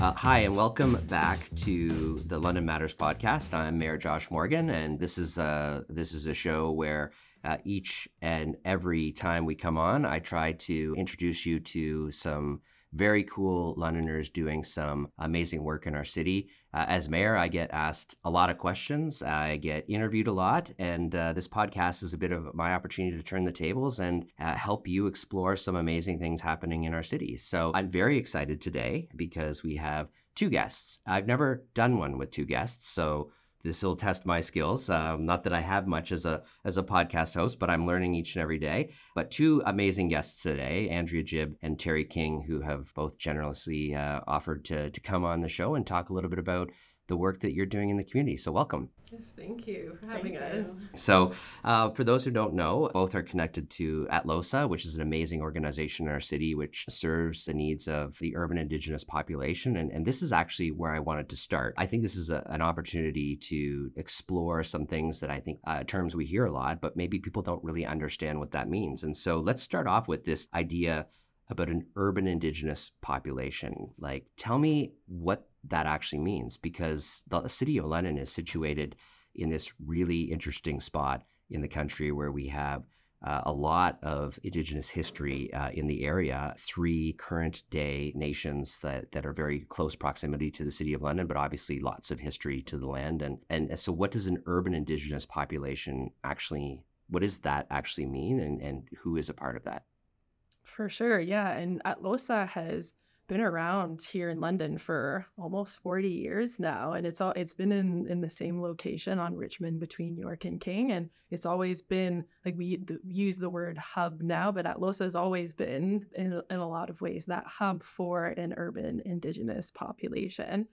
Hi, and welcome back to the London Matters podcast. I'm Mayor Josh Morgan, and this is a show where each and every time we come on, I try to introduce you to some very cool Londoners doing some amazing work in our city. As mayor, I get asked a lot of questions. I get interviewed a lot, and this podcast is a bit of my opportunity to turn the tables and help you explore some amazing things happening in our city. So I'm very excited today because we have two guests. I've never done one with two guests, so this will test my skills. Not that I have much as a podcast host, but I'm learning each and every day. But two amazing guests today, Andrea Jibb and Terry King, who have both generously offered to come on the show and talk a little bit about the work that you're doing in the community. So welcome. Yes, thank you for having us. So for those who don't know, both are connected to Atlosa, which is an amazing organization in our city, which serves the needs of the urban Indigenous population. And this is actually where I wanted to start. I think this is an opportunity to explore some things that I think terms we hear a lot, but maybe people don't really understand what that means. And so let's start off with this idea about an urban Indigenous population. Like, tell me what that actually means, because the city of London is situated in this really interesting spot in the country where we have a lot of Indigenous history in the area, three current day nations that are very close proximity to the city of London, but obviously lots of history to the land. And so what does an urban Indigenous population actually, what does that actually mean, and who is a part of that? For sure, yeah. And Atlosa has been around here in London for almost 40 years now, and it's been in the same location on Richmond between York and King, and it's always been like use the word hub now, but Atlosa has always been in a lot of ways that hub for an urban Indigenous population.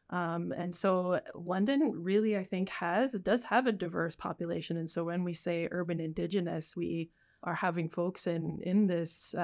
And so London really, I think, does have a diverse population, and so when we say urban Indigenous, we are having folks in this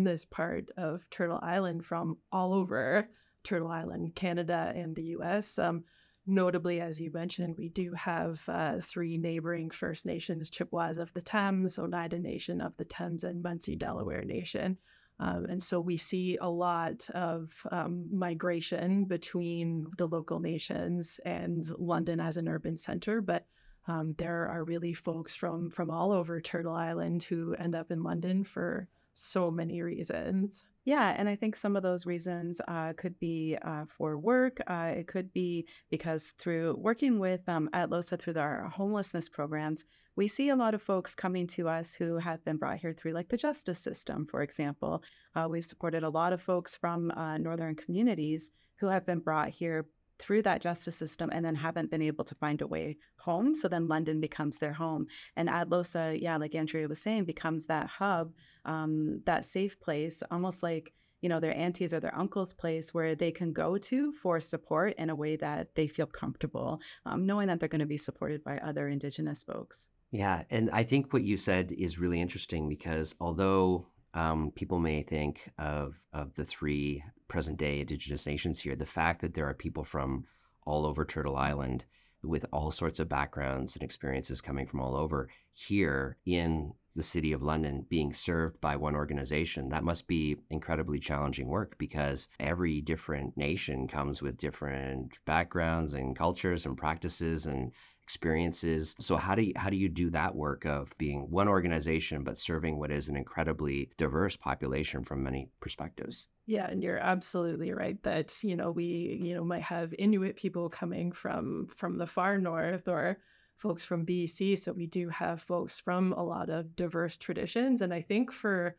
part of Turtle Island from all over Turtle Island, Canada, and the U.S. Notably, as you mentioned, we do have three neighboring First Nations: Chippewas of the Thames, Oneida Nation of the Thames, and Munsee Delaware Nation. And so we see a lot of migration between the local nations and London as an urban center, but there are really folks from all over Turtle Island who end up in London for so many reasons. Yeah, and I think some of those reasons could be for work. It could be because through working with Atlosa through our homelessness programs, we see a lot of folks coming to us who have been brought here through like the justice system, for example. We've supported a lot of folks from northern communities who have been brought here through that justice system and then haven't been able to find a way home. So then London becomes their home. And Atlosa, yeah, like Andrea was saying, becomes that hub, that safe place, almost like, you know, their auntie's or their uncle's place where they can go to for support in a way that they feel comfortable, knowing that they're going to be supported by other Indigenous folks. Yeah, and I think what you said is really interesting because although people may think of the three present-day Indigenous nations here, the fact that there are people from all over Turtle Island with all sorts of backgrounds and experiences coming from all over here in the city of London being served by one organization, that must be incredibly challenging work because every different nation comes with different backgrounds and cultures and practices and experiences. So how do you do that work of being one organization but serving what is an incredibly diverse population from many perspectives? Yeah, and you're absolutely right that, we, might have Inuit people coming from the far north or folks from BC. So we do have folks from a lot of diverse traditions. And I think for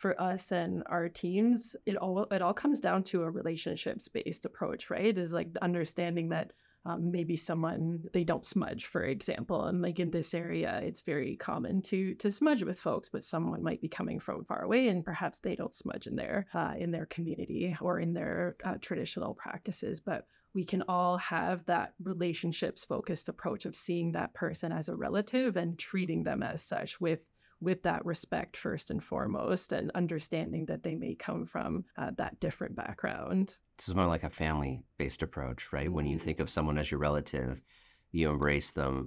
us and our teams, it all comes down to a relationships-based approach, right? Is like understanding that maybe someone, they don't smudge, for example. And like in this area, it's very common to smudge with folks, but someone might be coming from far away and perhaps they don't smudge in their community or in their traditional practices. But we can all have that relationships focused approach of seeing that person as a relative and treating them as such with that respect first and foremost, and understanding that they may come from that different background. This is more like a family-based approach, right? When you think of someone as your relative, you embrace them,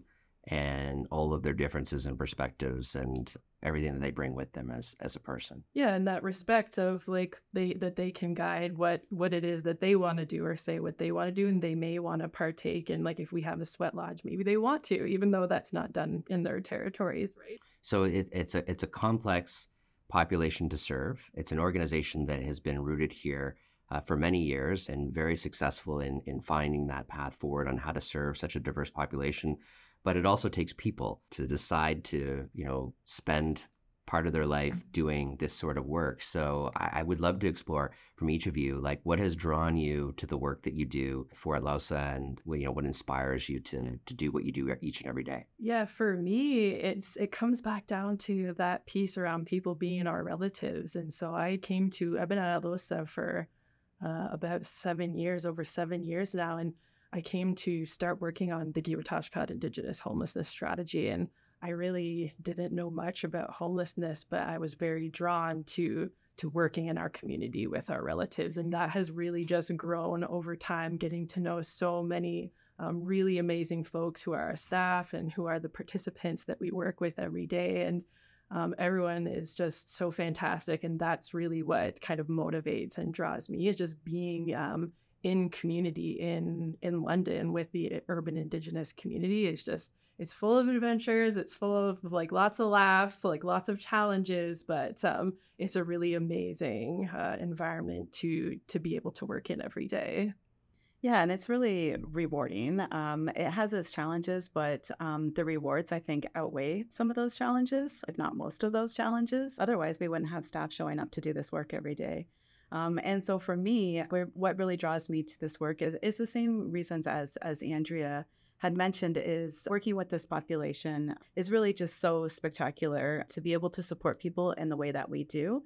and all of their differences and perspectives and everything that they bring with them as a person. Yeah, and that respect of like they can guide what it is that they want to do or say what they want to do, and they may want to partake in, like, if we have a sweat lodge, maybe they want to, even though that's not done in their territories, right? So it's a complex population to serve. It's an organization that has been rooted here for many years and very successful in finding that path forward on how to serve such a diverse population. But it also takes people to decide to, spend part of their life doing this sort of work. So I would love to explore from each of you, like, what has drawn you to the work that you do for Atlohsa, and what inspires you to do what you do each and every day. Yeah, for me, it comes back down to that piece around people being our relatives. And so I've been at Alosa for about 7 years, over 7 years now. And I came to start working on the Giwatashkat Indigenous homelessness strategy. And I really didn't know much about homelessness, but I was very drawn to working in our community with our relatives. And that has really just grown over time, getting to know so many really amazing folks who are our staff and who are the participants that we work with every day. And everyone is just so fantastic. And that's really what kind of motivates and draws me, is just being in community in London with the urban Indigenous community. It's full of adventures. It's full of like lots of laughs, like lots of challenges, but it's a really amazing environment to be able to work in every day. Yeah, and it's really rewarding. It has its challenges, but the rewards, I think, outweigh some of those challenges, if not most of those challenges. Otherwise, we wouldn't have staff showing up to do this work every day. And so for me, what really draws me to this work is the same reasons as Andrea had mentioned, is working with this population is really just so spectacular to be able to support people in the way that we do.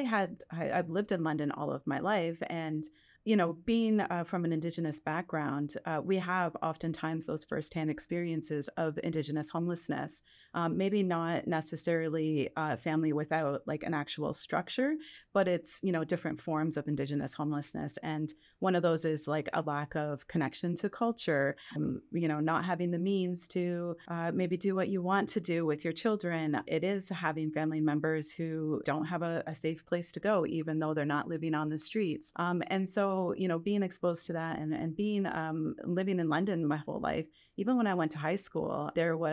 I've lived in London all of my life, and being from an Indigenous background, we have oftentimes those firsthand experiences of Indigenous homelessness. Maybe not necessarily family without like an actual structure, but it's, different forms of Indigenous homelessness. And one of those is like a lack of connection to culture, not having the means to maybe do what you want to do with your children. It is having family members who don't have a safe place to go, even though they're not living on the streets. And so, being exposed to that and being living in London my whole life, even when I went to high school,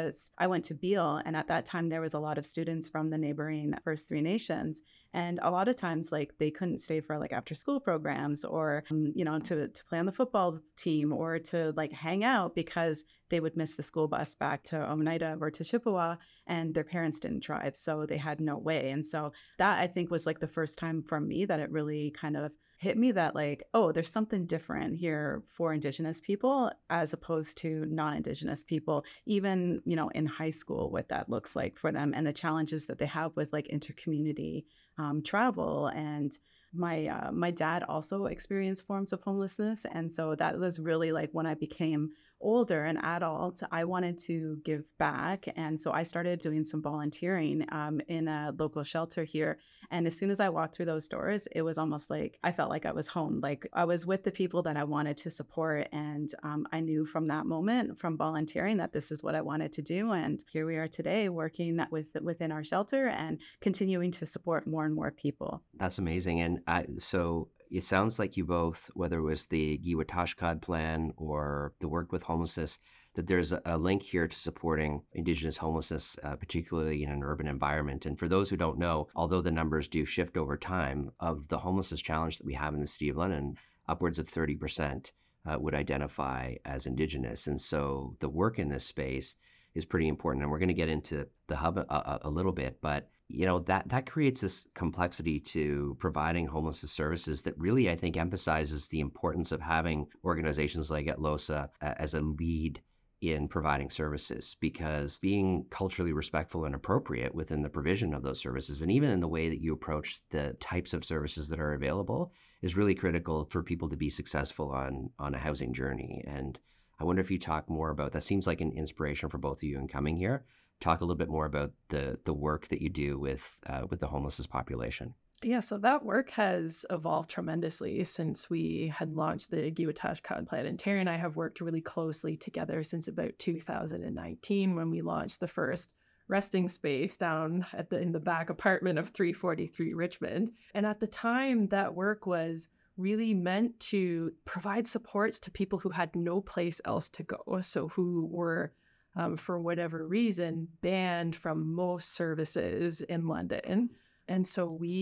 I went to Beale, and at that time there was a lot of students from the neighboring First Three Nations. And a lot of times, like, they couldn't stay for like after school programs or, to play on the football team or to like hang out, because they would miss the school bus back to Oneida or to Chippewa, and their parents didn't drive. So they had no way. And so that, I think, was like the first time for me that it really kind of hit me that, like, oh, there's something different here for Indigenous people as opposed to non-Indigenous people, even, in high school, what that looks like for them and the challenges that they have with like intercommunity travel. And my dad also experienced forms of homelessness. And so that was really like when I became older, an adult, I wanted to give back. And so I started doing some volunteering in a local shelter here. And as soon as I walked through those doors, it was almost like I felt like I was home, like I was with the people that I wanted to support. And I knew from that moment, from volunteering, that this is what I wanted to do. And here we are today, working within our shelter and continuing to support more and more people. That's amazing. And so it sounds like you both, whether it was the Giwatashkat plan or the work with homelessness, that there's a link here to supporting Indigenous homelessness, particularly in an urban environment. And for those who don't know, although the numbers do shift over time, of the homelessness challenge that we have in the City of London, upwards of 30% would identify as Indigenous. And so the work in this space is pretty important. And we're going to get into the hub a little bit, but that creates this complexity to providing homelessness services that really, I think, emphasizes the importance of having organizations like Atlohsa as a lead in providing services, because being culturally respectful and appropriate within the provision of those services, and even in the way that you approach the types of services that are available, is really critical for people to be successful on a housing journey. And I wonder if you talk more about that. Seems like an inspiration for both of you in coming here. Talk a little bit more about the work that you do with the homelessness population. Yeah, so that work has evolved tremendously since we had launched the Giwatash Cod Plan. And Terry and I have worked really closely together since about 2019 when we launched the first resting space down at in the back apartment of 343 Richmond. And at the time, that work was really meant to provide supports to people who had no place else to go. So who were for whatever reason, banned from most services in London. And so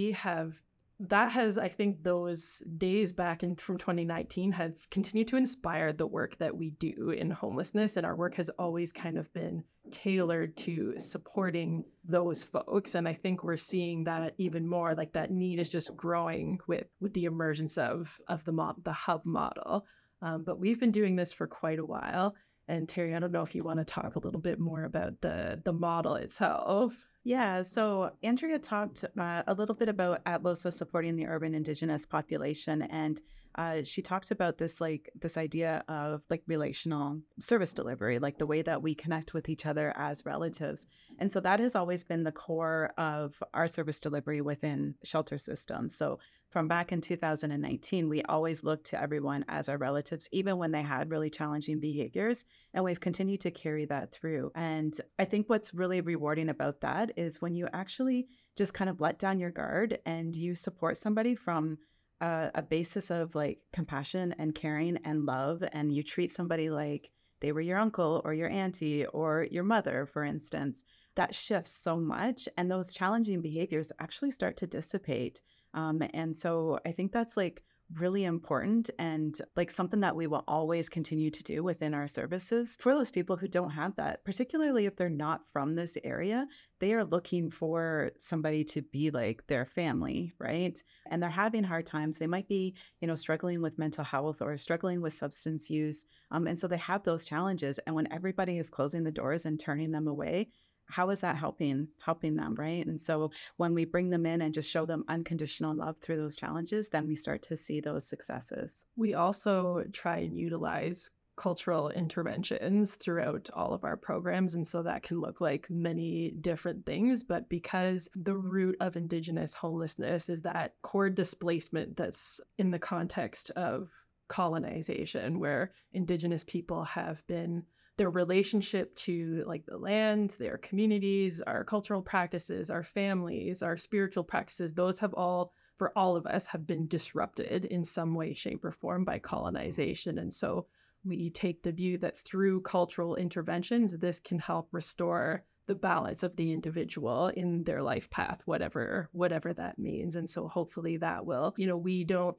I think those days back from 2019 have continued to inspire the work that we do in homelessness. And our work has always kind of been tailored to supporting those folks. And I think we're seeing that even more, like that need is just growing with the emergence of the hub model. But we've been doing this for quite a while. And Terry, I don't know if you want to talk a little bit more about the model itself. Yeah, so Andrea talked a little bit about ATLOSA supporting the urban Indigenous population, and she talked about this idea of like relational service delivery, like the way that we connect with each other as relatives. And so that has always been the core of our service delivery within shelter systems. So from back in 2019, we always looked to everyone as our relatives, even when they had really challenging behaviors. And we've continued to carry that through. And I think what's really rewarding about that is when you actually just kind of let down your guard and you support somebody from a basis of like compassion and caring and love, and you treat somebody like they were your uncle or your auntie or your mother, for instance, that shifts so much. And those challenging behaviors actually start to dissipate. And so I think that's like really important and like something that we will always continue to do within our services for those people who don't have that, particularly if they're not from this area. They are looking for somebody to be like their family, right? And they're having hard times. They might be, struggling with mental health or struggling with substance use. And so they have those challenges. And when everybody is closing the doors and turning them away, how is that helping them, right? And so when we bring them in and just show them unconditional love through those challenges, then we start to see those successes. We also try and utilize cultural interventions throughout all of our programs. And so that can look like many different things. But because the root of Indigenous homelessness is that core displacement that's in the context of colonization, where Indigenous people have been their relationship to like the land, their communities, our cultural practices, our families, our spiritual practices, those have all, for all of us, have been disrupted in some way, shape, or form by colonization. And so we take the view that through cultural interventions, this can help restore the balance of the individual in their life path, whatever that means. And so hopefully that will, we don't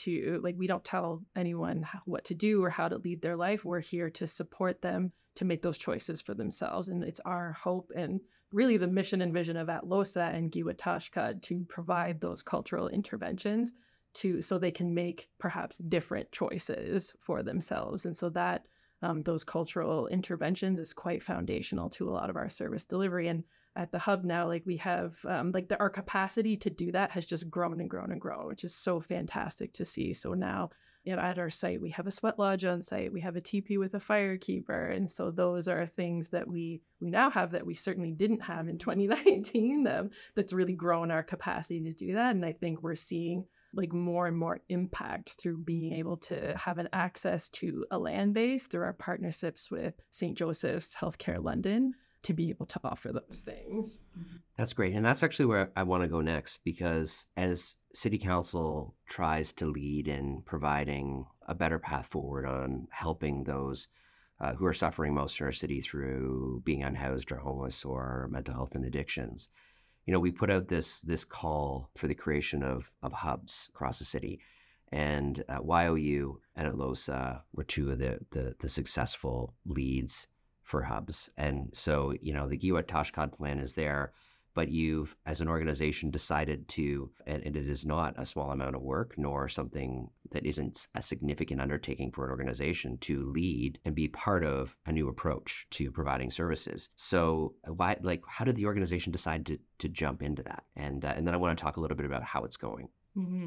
tell anyone what to do or how to lead their life. We're here to support them to make those choices for themselves. And it's our hope and really the mission and vision of ATLOSA and Giwatash Cod to provide those cultural interventions so they can make perhaps different choices for themselves. And so that those cultural interventions is quite foundational to a lot of our service delivery. And at the hub now, like we have, our capacity to do that has just grown and grown and grown, which is so fantastic to see. So now, at our site, we have a sweat lodge on site, we have a teepee with a firekeeper. And so those are things that we now have that we certainly didn't have in 2019, that's really grown our capacity to do that. And I think we're seeing like more and more impact through being able to have an access to a land base through our partnerships with St. Joseph's Healthcare London to be able to offer those things. That's great. And that's actually where I want to go next, because as City Council tries to lead in providing a better path forward on helping those who are suffering most in our city through being unhoused or homeless or mental health and addictions, we put out this call for the creation of hubs across the city. And YOU and ATLOSA were two of the successful leads for hubs. And so, the Giwatash Cod plan is there, but you've, as an organization, decided to, and it is not a small amount of work, nor something that isn't a significant undertaking for an organization to lead and be part of a new approach to providing services. So how did the organization decide to jump into that? And then I want to talk a little bit about how it's going. Mm-hmm.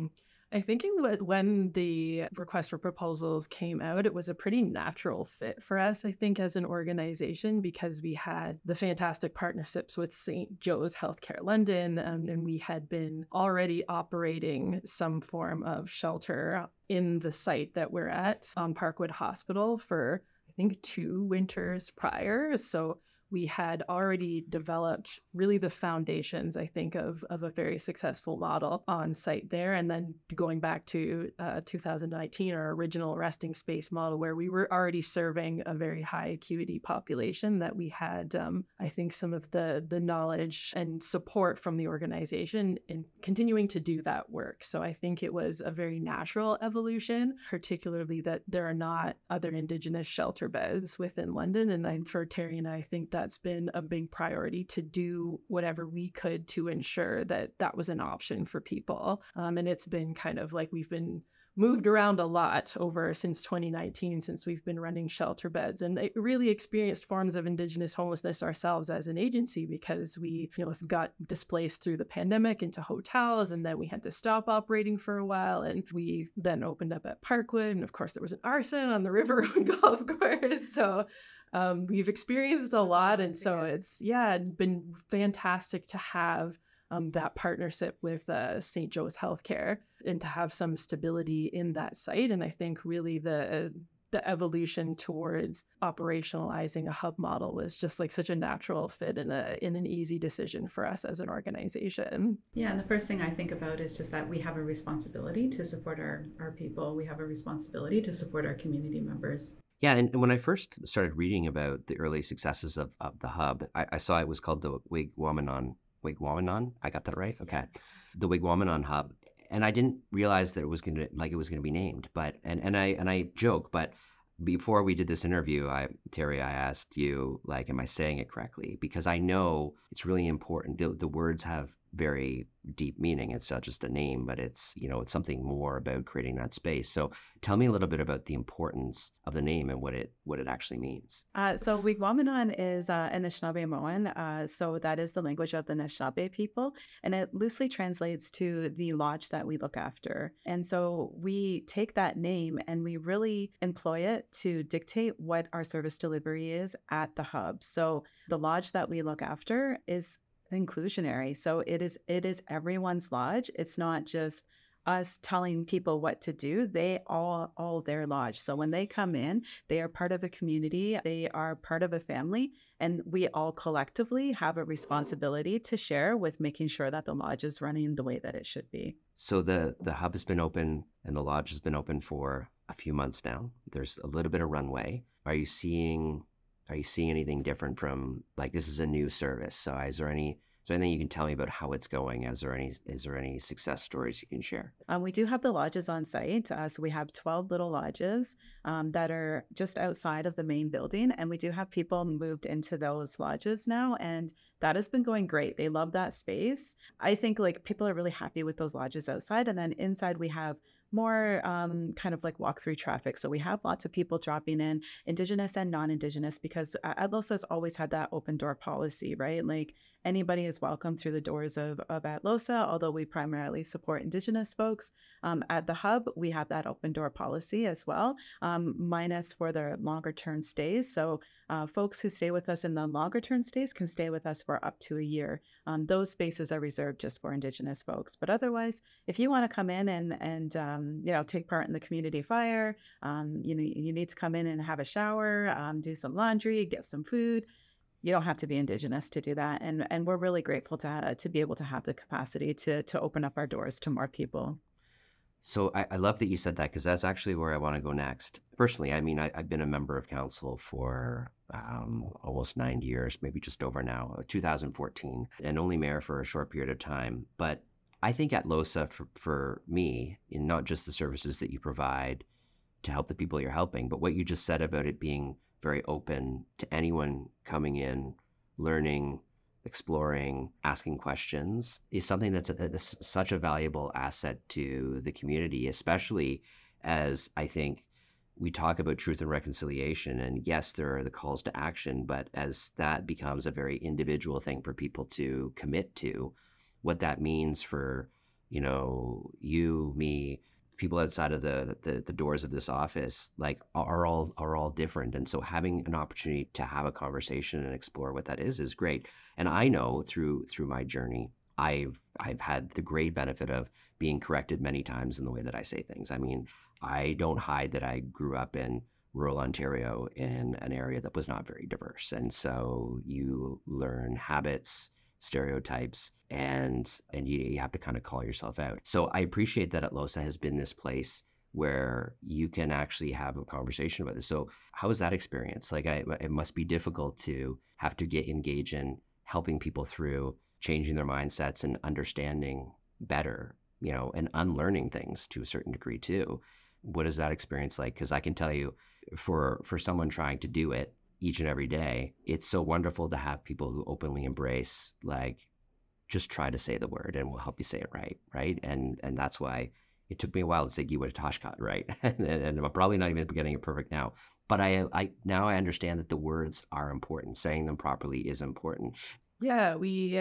I think it was when the request for proposals came out, it was a pretty natural fit for us, I think, as an organization, because we had the fantastic partnerships with St. Joe's Healthcare London, and we had been already operating some form of shelter in the site that we're at on Parkwood Hospital for, I think, 2 winters prior. So we had already developed really the foundations, I think, of a very successful model on site there. And then going back to 2019, our original resting space model, where we were already serving a very high acuity population, that we had, I think, some of the knowledge and support from the organization in continuing to do that work. So I think it was a very natural evolution, particularly that there are not other Indigenous shelter beds within London. And for Terry and I think that's been a big priority, to do whatever we could to ensure that that was an option for people. And it's been kind of like we've been moved around a lot over since 2019, since we've been running shelter beds, and really experienced forms of Indigenous homelessness ourselves as an agency, because we, got displaced through the pandemic into hotels, and then we had to stop operating for a while, and we then opened up at Parkwood, and of course there was an arson on the River Road golf course. So we've experienced a lot, and so it's been fantastic to have that partnership with St. Joe's Healthcare, and to have some stability in that site. And I think really the evolution towards operationalizing a hub model was just like such a natural fit and an easy decision for us as an organization. Yeah, and the first thing I think about is just that we have a responsibility to support our people. We have a responsibility to support our community members. Yeah, and when I first started reading about the early successes of the hub, I saw it was called the Wigwamanon. I got that right? Okay. The Wigwamanon Hub. And I didn't realize that it was gonna be named. But and I joke, but before we did this interview, Terry, I asked you, like, am I saying it correctly? Because I know it's really important. The words have very deep meaning. It's not just a name, but it's something more about creating that space. So tell me a little bit about the importance of the name and what it actually means. So Wigwamanon is Anishinaabemowin. So that is the language of the Anishinaabe people, and it loosely translates to the lodge that we look after. And so we take that name and we really employ it to dictate what our service delivery is at the hub. So the lodge that we look after is inclusionary. So it is everyone's lodge. It's not just us telling people what to do. They all their lodge. So when they come in, they are part of a community, they are part of a family, and we all collectively have a responsibility to share with making sure that the lodge is running the way that it should be. So the hub has been open and the lodge has been open for a few months now. There's a little bit of runway. Are you seeing anything different from, like, this is a new service? So is there anything you can tell me about how it's going? Is there any success stories you can share? We do have the lodges on site. So we have 12 little lodges that are just outside of the main building. And we do have people moved into those lodges now. And that has been going great. They love that space. I think like people are really happy with those lodges outside. And then inside we have more kind of like walk-through traffic. So we have lots of people dropping in, Indigenous and non-Indigenous, because ATLOSA has always had that open door policy, right? Like anybody is welcome through the doors of ATLOSA, although we primarily support Indigenous folks. At the hub, we have that open door policy as well, minus for the longer term stays. So folks who stay with us in the longer term stays can stay with us for up to a year. Those spaces are reserved just for Indigenous folks. But otherwise, if you want to come in and take part in the community fire, you need to come in and have a shower, do some laundry, get some food. You don't have to be Indigenous to do that. And we're really grateful to be able to have the capacity to open up our doors to more people. So I love that you said that, because that's actually where I want to go next. Personally, I mean, I've been a member of council for almost 9 years, maybe just over now, 2014, and only mayor for a short period of time. But I think ATLOSA, for me, in not just the services that you provide to help the people you're helping, but what you just said about it being very open to anyone coming in, learning, exploring, asking questions, is something that's such a valuable asset to the community, especially as I think we talk about truth and reconciliation. And yes, there are the calls to action, but as that becomes a very individual thing for people to commit to, what that means for you, me, people outside of the doors of this office, like are all different. And so having an opportunity to have a conversation and explore what that is great. And I know through my journey, I've had the great benefit of being corrected many times in the way that I say things. I mean, I don't hide that I grew up in rural Ontario in an area that was not very diverse. And so you learn habits, stereotypes, and you have to kind of call yourself out. So I appreciate that Atlosa has been this place where you can actually have a conversation about this. So how was that experience? Like, it must be difficult to have to engage in helping people through changing their mindsets and understanding better, and unlearning things to a certain degree too. What is that experience like? Because I can tell you, for someone trying to do it each and every day, it's so wonderful to have people who openly embrace, like, just try to say the word and we'll help you say it right? And that's why it took me a while to say Giwatashkat right. and I'm probably not even getting it perfect now. But I now I understand that the words are important. Saying them properly is important. Yeah,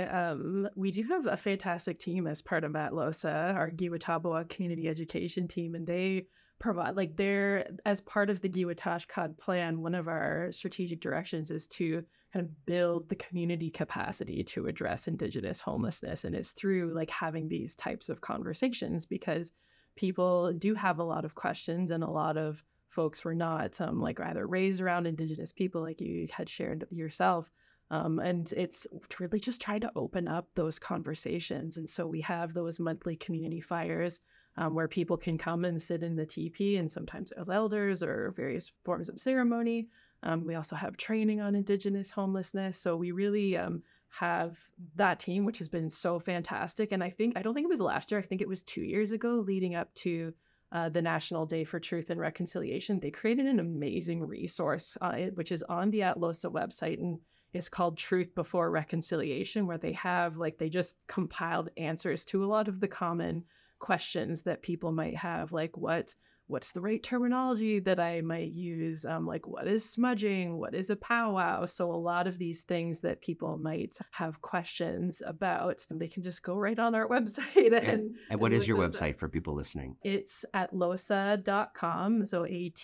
we do have a fantastic team as part of Atlosa, our Giwatabawa community education team, and they provide, like, they're, as part of the Giwatashkat plan, one of our strategic directions is to kind of build the community capacity to address Indigenous homelessness, and it's through like having these types of conversations, because people do have a lot of questions, and a lot of folks were not like either raised around Indigenous people, like you had shared yourself. And it's really just trying to open up those conversations. And so we have those monthly community fires where people can come and sit in the teepee, and sometimes as elders or various forms of ceremony. We also have training on Indigenous homelessness. So we really have that team, which has been so fantastic. And I don't think it was last year. I think it was 2 years ago, leading up to the National Day for Truth and Reconciliation. They created an amazing resource, which is on the Atlosa website, and it's called Truth Before Reconciliation, where they just compiled answers to a lot of the common questions that people might have, like what's the right terminology that I might use? Like, what is smudging? What is a powwow? So a lot of these things that people might have questions about, they can just go right on our website. And what is your website for people listening? It's atlosa.com, so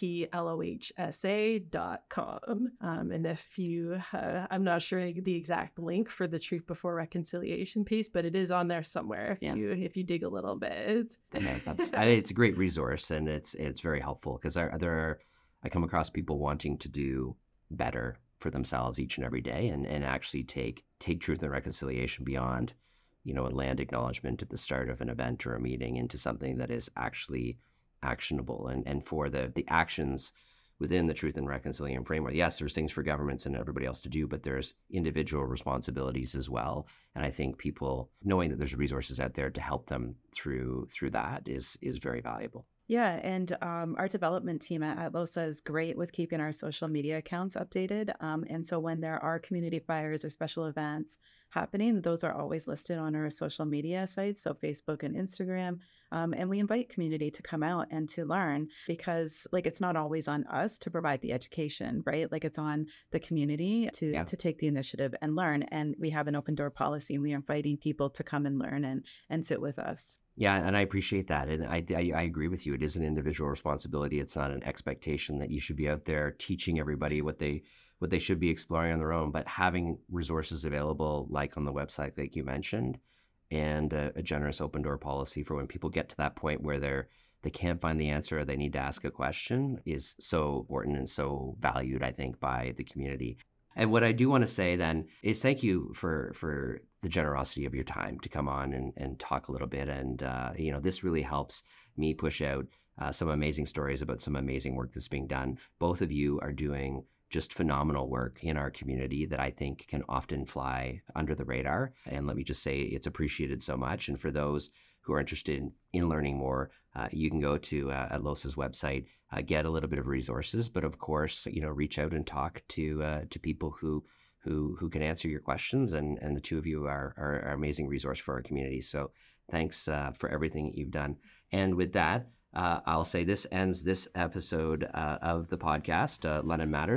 atlohsa.com. And if you, I'm not sure the exact link for the Truth Before Reconciliation piece, but it is on there somewhere if you dig a little bit. Yeah, it's a great resource, and it's very helpful, because I come across people wanting to do better for themselves each and every day, and actually take truth and reconciliation beyond, a land acknowledgement at the start of an event or a meeting, into something that is actually actionable. And for the actions within the truth and reconciliation framework, yes, there's things for governments and everybody else to do, but there's individual responsibilities as well. And I think people knowing that there's resources out there to help them through that is very valuable. Yeah, and our development team at Atlosa is great with keeping our social media accounts updated. And so when there are community fires or special events happening, those are always listed on our social media sites, so Facebook and Instagram. And we invite community to come out and to learn, because it's not always on us to provide the education, right? Like, it's on the community to take the initiative and learn. And we have an open door policy, and we are inviting people to come and learn and sit with us. Yeah, and I appreciate that. And I agree with you. It is an individual responsibility. It's not an expectation that you should be out there teaching everybody what they should be exploring on their own, but having resources available, like on the website like you mentioned, and a generous open door policy for when people get to that point where they can't find the answer, or they need to ask a question, is so important and so valued, I think, by the community. And what I do want to say then is thank you for the generosity of your time to come on and talk a little bit. And, this really helps me push out some amazing stories about some amazing work that's being done. Both of you are doing just phenomenal work in our community that I think can often fly under the radar. And let me just say it's appreciated so much. And for those who are interested in learning more, you can go to Atlosa's website, get a little bit of resources, but of course, reach out and talk to people who can answer your questions. And the two of you are an amazing resource for our community. So thanks for everything that you've done. And with that, I'll say this ends this episode of the podcast, London Matters.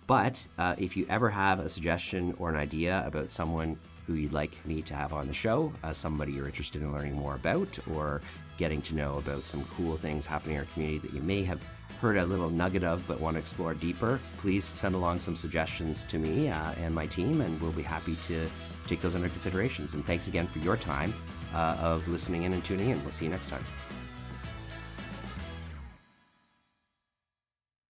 But if you ever have a suggestion or an idea about someone who you'd like me to have on the show, somebody you're interested in learning more about, or getting to know about some cool things happening in our community that you may have heard a little nugget of but want to explore deeper, please send along some suggestions to me and my team, and we'll be happy to take those under considerations. And thanks again for your time of listening in and tuning in. We'll see you next time.